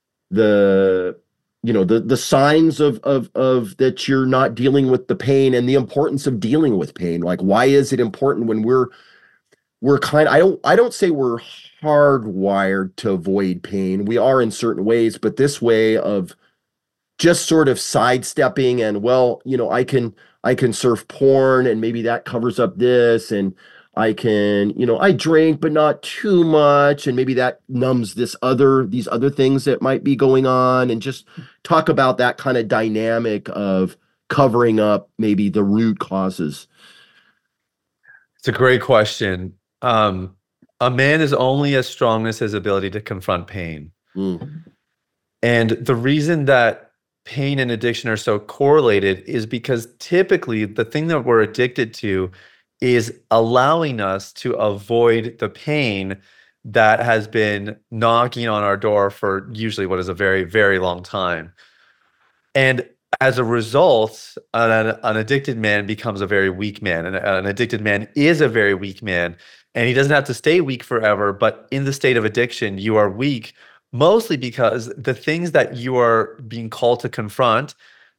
A: the you know the the signs of of of that you're not dealing with the pain and the importance of dealing with pain. Like, why is it important when we're we're kind I don't I don't say we're hardwired to avoid pain. We are in certain ways, but this way of just sort of sidestepping and, well, you know, I can I can surf porn and maybe that covers up this, and I can, you know, I drink but not too much, and maybe that numbs this other these other things that might be going on, and just talk about that kind of dynamic of covering up maybe the root causes.
B: It's a great question. Um, a man is only as strong as his ability to confront pain.
A: Mm.
B: And the reason that pain and addiction are so correlated is because typically the thing that we're addicted to is allowing us to avoid the pain that has been knocking on our door for usually what is a very, very long time. And as a result, an, an addicted man becomes a very weak man. And an addicted man is a very weak man. And he doesn't have to stay weak forever, but in the state of addiction, you are weak mostly because the things that you are being called to confront,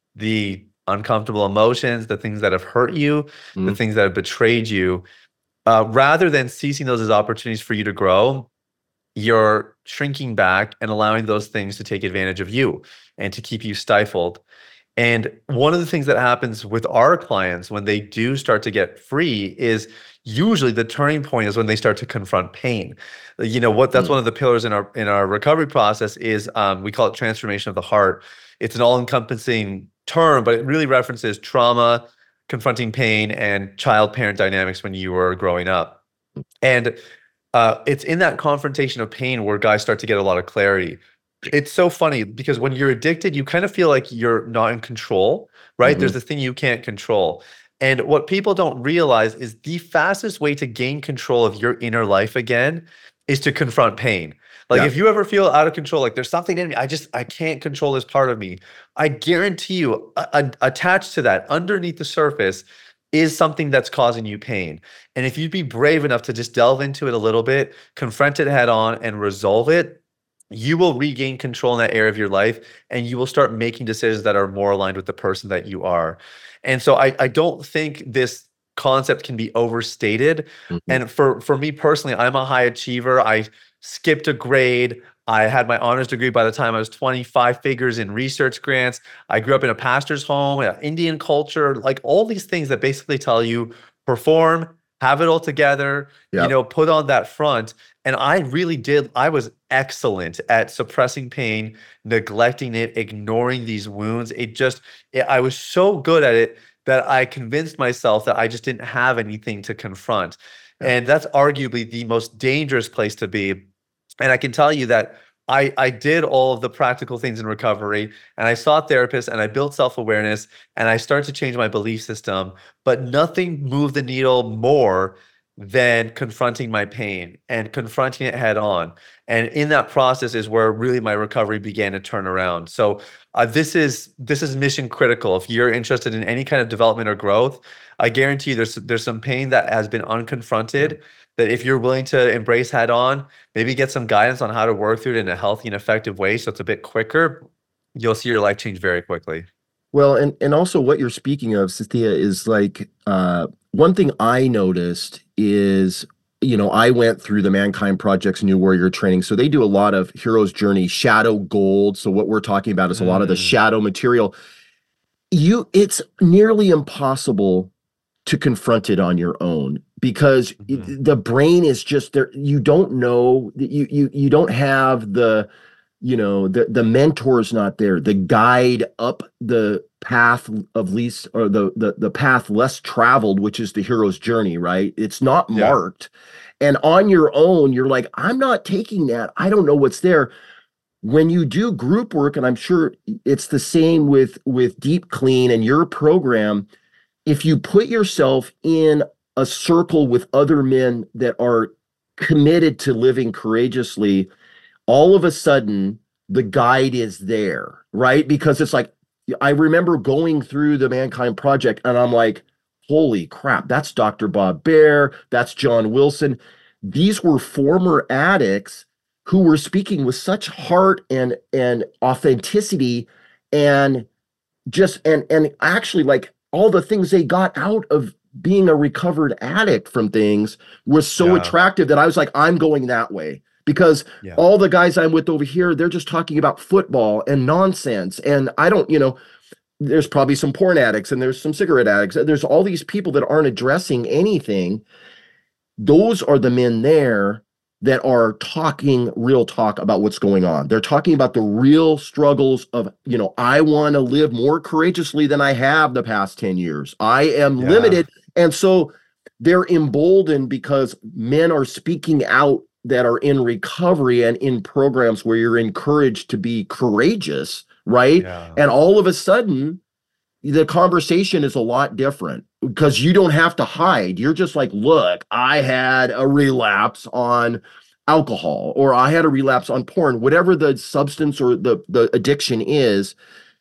B: the uncomfortable emotions, the things that have hurt you, mm. the things that have betrayed you, uh, rather than seizing those as opportunities for you to grow, you're shrinking back and allowing those things to take advantage of you and to keep you stifled. And one of the things that happens with our clients when they do start to get free is usually the turning point is when they start to confront pain. You know what? That's mm. one of the pillars in our in our recovery process is um, we call it transformation of the heart. It's an all-encompassing term, but it really references trauma, confronting pain, and child-parent dynamics when you were growing up. And uh, it's in that confrontation of pain where guys start to get a lot of clarity. It's so funny because when you're addicted, you kind of feel like you're not in control, right? Mm-hmm. There's this thing you can't control. And what people don't realize is the fastest way to gain control of your inner life again is to confront pain. Like yeah. if you ever feel out of control, like there's something in me, I just, I can't control this part of me. I guarantee you a, a, attached to that, underneath the surface, is something that's causing you pain. And if you'd be brave enough to just delve into it a little bit, confront it head on and resolve it, you will regain control in that area of your life, and you will start making decisions that are more aligned with the person that you are. And so I, I don't think this concept can be overstated. Mm-hmm. And for, for me personally, I'm a high achiever. I skipped a grade. I had my honors degree by the time I was twenty-five, figures in research grants. I grew up in a pastor's home, Indian culture, like all these things that basically tell you perform, have it all together, yep. you know, put on that front. And I really did. I was excellent at suppressing pain, neglecting it, ignoring these wounds. It just, it, I was so good at it that I convinced myself that I just didn't have anything to confront. And that's arguably the most dangerous place to be. And I can tell you that I, I did all of the practical things in recovery, and I saw therapists, and I built self-awareness, and I started to change my belief system, but nothing moved the needle more than confronting my pain and confronting it head on. And in that process is where really my recovery began to turn around. So uh, this is this is mission critical. If you're interested in any kind of development or growth, I guarantee you there's there's some pain that has been unconfronted that if you're willing to embrace head on, maybe get some guidance on how to work through it in a healthy and effective way so it's a bit quicker, you'll see your life change very quickly.
A: Well, and and also what you're speaking of, Cynthia, is like uh, one thing I noticed is, you know, I went through the Mankind Project's New Warrior training. So they do a lot of hero's journey, shadow gold. So what we're talking about is a lot of the shadow material. You, it's nearly impossible to confront it on your own because mm-hmm. the brain is just there. You don't know that you, you, you don't have the, you know, the, the mentor's not there, the guide up the path of least, or the, the, the path less traveled, which is the hero's journey, right? It's not yeah. marked. And on your own, you're like, I'm not taking that. I don't know what's there. When you do group work, and I'm sure it's the same with, with Deep Clean and your program, if you put yourself in a circle with other men that are committed to living courageously, all of a sudden the guide is there, right? Because it's like, I remember going through the Mankind Project and I'm like, holy crap, that's Doctor Bob Baer, that's John Wilson. These were former addicts who were speaking with such heart and, and authenticity and just, and, and actually like all the things they got out of being a recovered addict from things was so yeah. attractive that I was like, I'm going that way. Because yeah. all the guys I'm with over here, they're just talking about football and nonsense. And I don't, you know, there's probably some porn addicts and there's some cigarette addicts. There's all these people that aren't addressing anything. Those are the men there that are talking real talk about what's going on. They're talking about the real struggles of, you know, I want to live more courageously than I have the past ten years. I am
B: Yeah.
A: limited. And so they're emboldened because men are speaking out that are in recovery and in programs where you're encouraged to be courageous, right?
B: Yeah.
A: And all of a sudden, the conversation is a lot different because you don't have to hide. You're just like, look, I had a relapse on alcohol, or I had a relapse on porn, whatever the substance or the, the addiction is.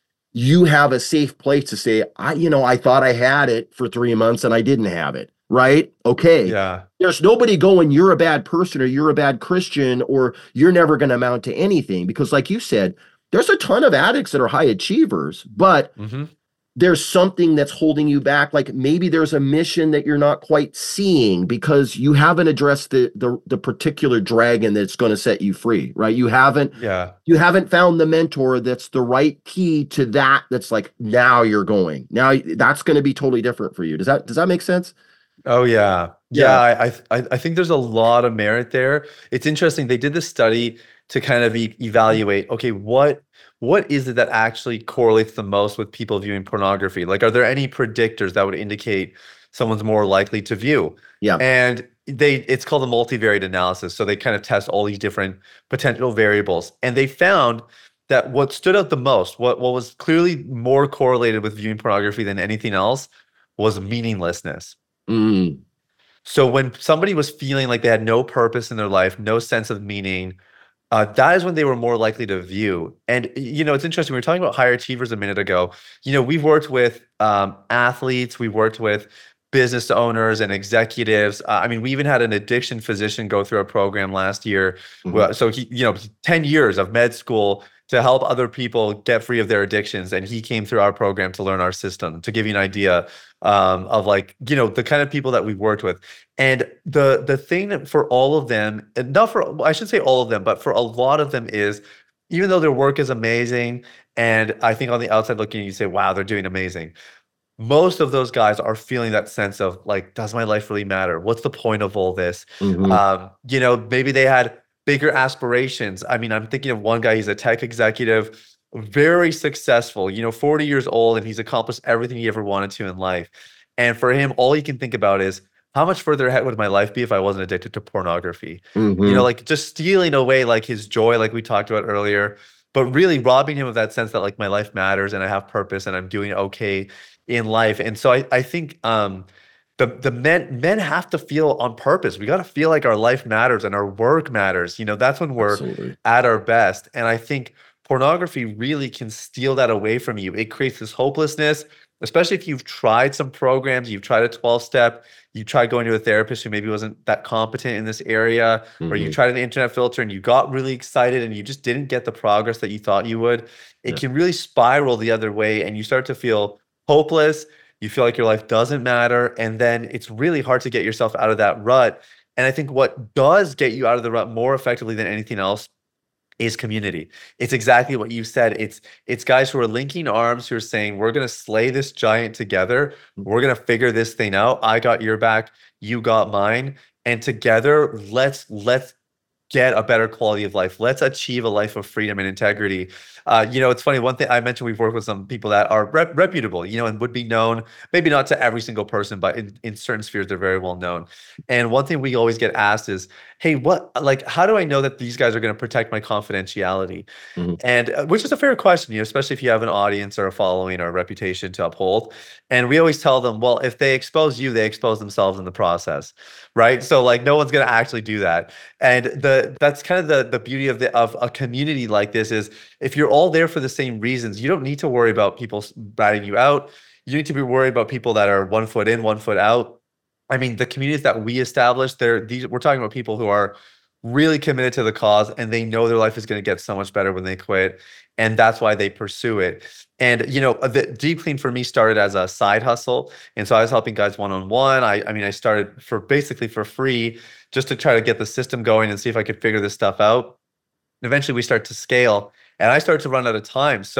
A: You have a safe place to say, I, you know, I thought I had it for three months and I didn't have it. Right. Okay.
B: Yeah.
A: There's nobody going, you're a bad person or you're a bad Christian or you're never going to amount to anything. Because like you said, there's a ton of addicts that are high achievers, but
B: Mm-hmm.
A: there's something that's holding you back. Like maybe there's a mission that you're not quite seeing because you haven't addressed the the, the particular dragon that's going to set you free, right? You haven't
B: Yeah.
A: you haven't found the mentor that's the right key to that. That's like, now you're going. Now that's going to be totally different for you. Does that does that make sense?
B: Oh yeah.
A: Yeah.
B: Yeah, I, I I think there's a lot of merit there. It's interesting. They did this study to kind of e- evaluate, okay, what what is it that actually correlates the most with people viewing pornography? Like, are there any predictors that would indicate someone's more likely to view?
A: Yeah.
B: And they it's called a multivariate analysis. So they kind of test all these different potential variables. And they found that what stood out the most, what, what was clearly more correlated with viewing pornography than anything else was meaninglessness.
A: Mm.
B: So when somebody was feeling like they had no purpose in their life, no sense of meaning, uh, that is when they were more likely to view. And, you know, it's interesting. We were talking about higher achievers a minute ago. You know, we've worked with um, athletes, we've worked with business owners and executives. Uh, I mean, we even had an addiction physician go through a program last year.
A: Mhm.
B: Well, so he, you know, ten years of med school to help other people get free of their addictions. And he came through our program to learn our system, to give you an idea um, of like, you know, the kind of people that we've worked with. And the the thing that for all of them, and not for, I should say all of them, but for a lot of them is, even though their work is amazing, and I think on the outside looking, you say, wow, they're doing amazing. Most of those guys are feeling that sense of like, does my life really matter? What's the point of all this?
A: Mhm.
B: Um, you know, maybe they had bigger aspirations. I mean, I'm thinking of one guy, he's a tech executive, very successful, you know, forty years old, and he's accomplished everything he ever wanted to in life. And for him, all he can think about is, how much further ahead would my life be if I wasn't addicted to pornography?
A: Mhm.
B: You know, like just stealing away like his joy, like we talked about earlier, but really robbing him of that sense that like my life matters and I have purpose and I'm doing okay in life. And so I, I think um, the the men men have to feel on purpose. We got to feel like our life matters and our work matters. You know, that's when we're
A: Absolutely.
B: at our best. And I think pornography really can steal that away from you. It creates this hopelessness, especially if you've tried some programs, you've tried a twelve step, you tried going to a therapist who maybe wasn't that competent in this area, or you
A: Mhm.
B: tried an internet filter and you got really excited and you just didn't get the progress that you thought you would. It
A: Yeah.
B: can really spiral the other way and you start to feel hopeless. You feel like your life doesn't matter. And then it's really hard to get yourself out of that rut. And I think what does get you out of the rut more effectively than anything else is community. It's exactly what you said. It's it's guys who are linking arms, who are saying, we're going to slay this giant together. We're going to figure this thing out. I got your back, you got mine. And together, let's let's get a better quality of life. Let's achieve a life of freedom and integrity. Uh, you know, it's funny. One thing I mentioned, we've worked with some people that are rep- reputable, you know, and would be known, maybe not to every single person, but in, in certain spheres, they're very well known. And one thing we always get asked is, hey, what, like, how do I know that these guys are going to protect my confidentiality?
A: Mhm.
B: And uh, which is a fair question, you know, especially if you have an audience or a following or a reputation to uphold. And we always tell them, well, if they expose you, they expose themselves in the process, right? So like, no one's going to actually do that. And the that's kind of the the beauty of the of a community like this is, if you're all there for the same reasons, you don't need to worry about people batting you out. You need to be worried about people that are one foot in, one foot out. I mean, the communities that we established, they're these we're talking about people who are really committed to the cause and they know their life is going to get so much better when they quit. And that's why they pursue it. And, you know, the Deep Clean for me started as a side hustle. And so I was helping guys one-on-one. I, I mean, I started for basically for free just to try to get the system going and see if I could figure this stuff out. And eventually we start to scale and I started to run out of time. So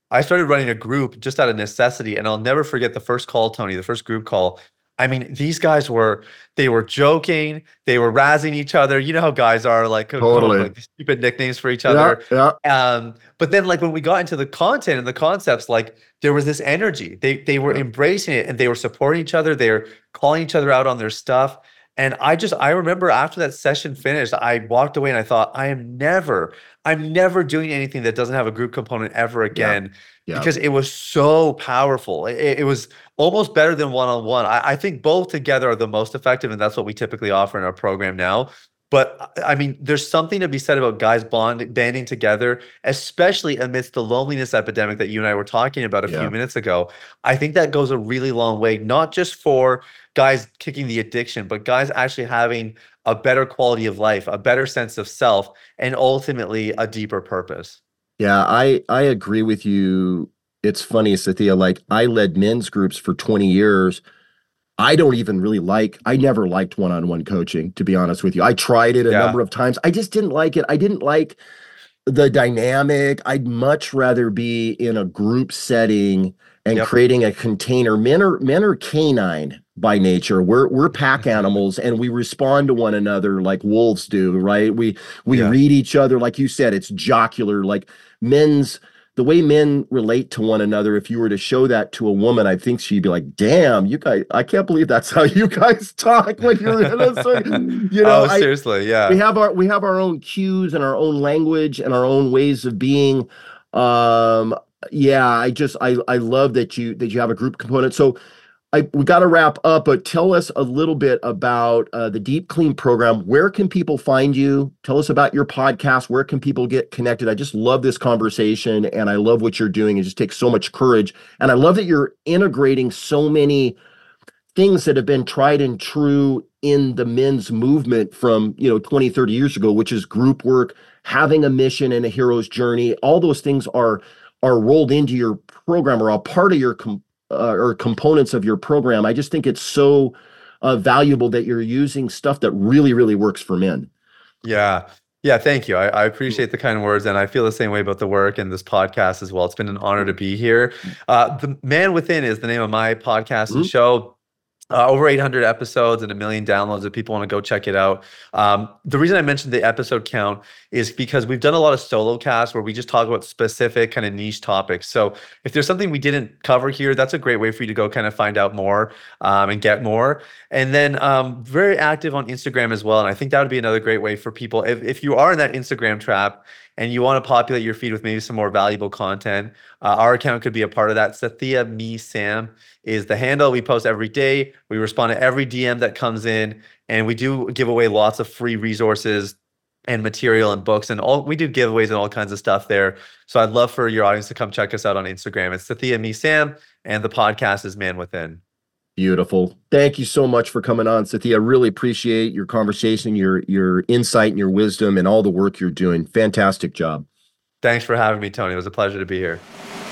B: I started running a group just out of necessity. And I'll never forget the first call, Tony, the first group call. I mean, these guys were, they were joking, they were razzing each other. You know how guys are, like,
A: totally.
B: like these stupid nicknames for each other.
A: Yeah, yeah.
B: Um, but then like when we got into the content and the concepts, like there was this energy. They they were yeah. embracing it, and they were supporting each other. They were calling each other out on their stuff. And I just, I remember after that session finished, I walked away and I thought, I am never, I'm never doing anything that doesn't have a group component ever again. Yeah. Yeah. Because it was so powerful. It, it was almost better than one-on-one. I, I think both together are the most effective, and that's what we typically offer in our program now. But I mean, there's something to be said about guys bond, banding together, especially amidst the loneliness epidemic that you and I were talking about a yeah. few minutes ago. I think that goes a really long way, not just for guys kicking the addiction, but guys actually having a better quality of life, a better sense of self, and ultimately a deeper purpose.
A: Yeah, I, I agree with you. It's funny, Sathya, like I led men's groups for twenty years. I don't even really like, I never liked one-on-one coaching, to be honest with you. I tried it a yeah. number of times. I just didn't like it. I didn't like the dynamic. I'd much rather be in a group setting and yep. creating a container. Men are, men are canine by nature. We're, we're pack animals, and we respond to one another like wolves do, right? We, we yeah. read each other. Like you said, it's jocular, like men's, the way men relate to one another. If you were to show that to a woman, I think she'd be like, damn, you guys, I can't believe that's how you guys talk when you're in a certain, you know,
B: oh, seriously.
A: I,
B: yeah.
A: We have our, we have our own cues and our own language and our own ways of being. Um, yeah, I just, I, I love that you, that you have a group component. So I, we got to wrap up, but tell us a little bit about uh, the Deep Clean program. Where can people find you? Tell us about your podcast. Where can people get connected? I just love this conversation, and I love what you're doing. It just takes so much courage. And I love that you're integrating so many things that have been tried and true in the men's movement from, you know, twenty, thirty years ago, which is group work, having a mission and a hero's journey. All those things are, are rolled into your program, or a part of your com- Uh, or components of your program. I just think it's so uh, valuable that you're using stuff that really, really works for men.
B: Yeah. Yeah. Thank you. I, I appreciate the kind words, and I feel the same way about the work and this podcast as well. It's been an honor to be here. Uh, the Man Within is the name of my podcast mm-hmm. and show. Uh, over eight hundred episodes and a million downloads if people want to go check it out. Um, the reason I mentioned the episode count is because we've done a lot of solo casts where we just talk about specific kind of niche topics. So if there's something we didn't cover here, that's a great way for you to go kind of find out more um, and get more. And then um, very active on Instagram as well. And I think that would be another great way for people. If, if you are in that Instagram trap and you want to populate your feed with maybe some more valuable content, uh, our account could be a part of that. Sathya Me Sam is the handle. We post every day. We respond to every D M that comes in, and we do give away lots of free resources and material and books, and all we do giveaways and all kinds of stuff there. So I'd love for your audience to come check us out on Instagram. It's Sathya Me Sam, and the podcast is Man Within.
A: Beautiful. Thank you so much for coming on, Sathya. I really appreciate your conversation, your your insight and your wisdom, and all the work you're doing. Fantastic job.
B: Thanks for having me, Tony. It was a pleasure to be here.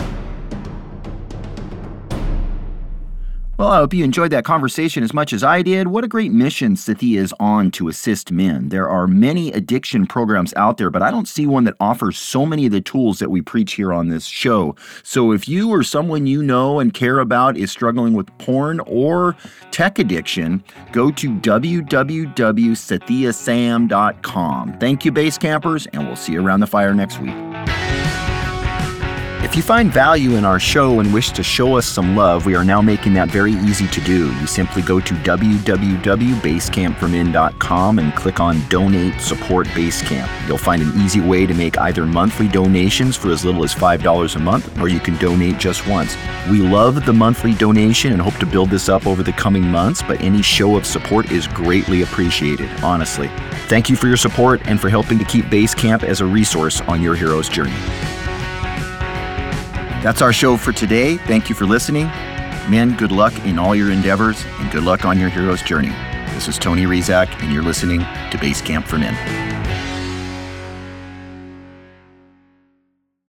C: Well, I hope you enjoyed that conversation as much as I did. What a great mission Sathya is on to assist men. There are many addiction programs out there, but I don't see one that offers so many of the tools that we preach here on this show. So if you or someone you know and care about is struggling with porn or tech addiction, go to w w w dot sathya sam dot com. Thank you, base campers, and we'll see you around the fire next week. If you find value in our show and wish to show us some love, we are now making that very easy to do. You simply go to w w w dot basecamp for men dot com and click on Donate Support Basecamp. You'll find an easy way to make either monthly donations for as little as five dollars a month, or you can donate just once. We love the monthly donation and hope to build this up over the coming months, but any show of support is greatly appreciated, honestly. Thank you for your support and for helping to keep Basecamp as a resource on your hero's journey. That's our show for today. Thank you for listening. Men, good luck in all your endeavors, and good luck on your hero's journey. This is Tony Rizak, and you're listening to Basecamp for Men.